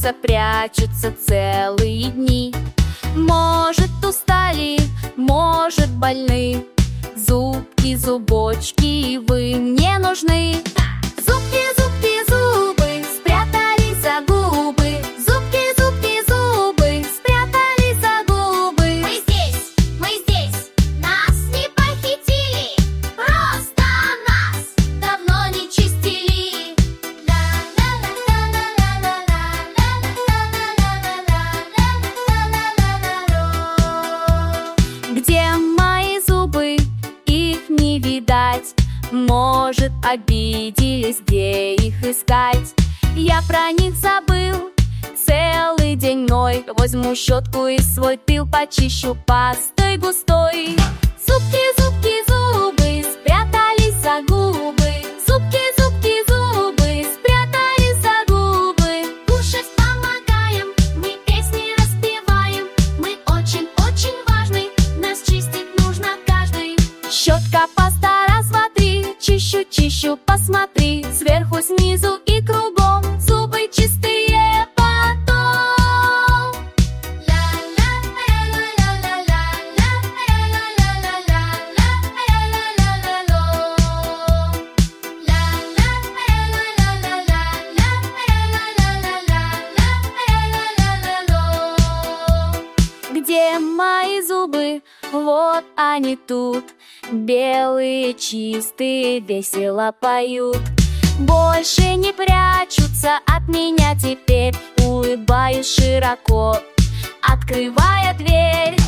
прячутся целые дни. Может, устали, может, больны. Зубки, зубочки, вы мне нужны. Зубки, зубки, зубы спрятались за губы. Зубки, зубки, зубы спрятались за губы. Мы здесь, нас не похитили, просто нас давно не чистили. Где мои зубы? Их не видать. Может, обиделись, где их искать? Я про них забыл. Целый день мной. Возьму щетку и свой тыл почищу пастой густой. Зубки, зубки, зубы спрятались за губы. Зубки, зубки, зубы спрятались за губы. Кушать помогаем, мы песни распеваем. Мы очень-очень важны, нас чистить нужно каждый. Щетка, паста, раз, два, три. Чищу, чищу, посмотри. Сверху, снизу и кругом. Зубы чистые потом. Где мои зубы? Вот они тут. Белые, чистые, весело поют. Больше не прячутся от меня теперь. Улыбаюсь широко, открывая дверь.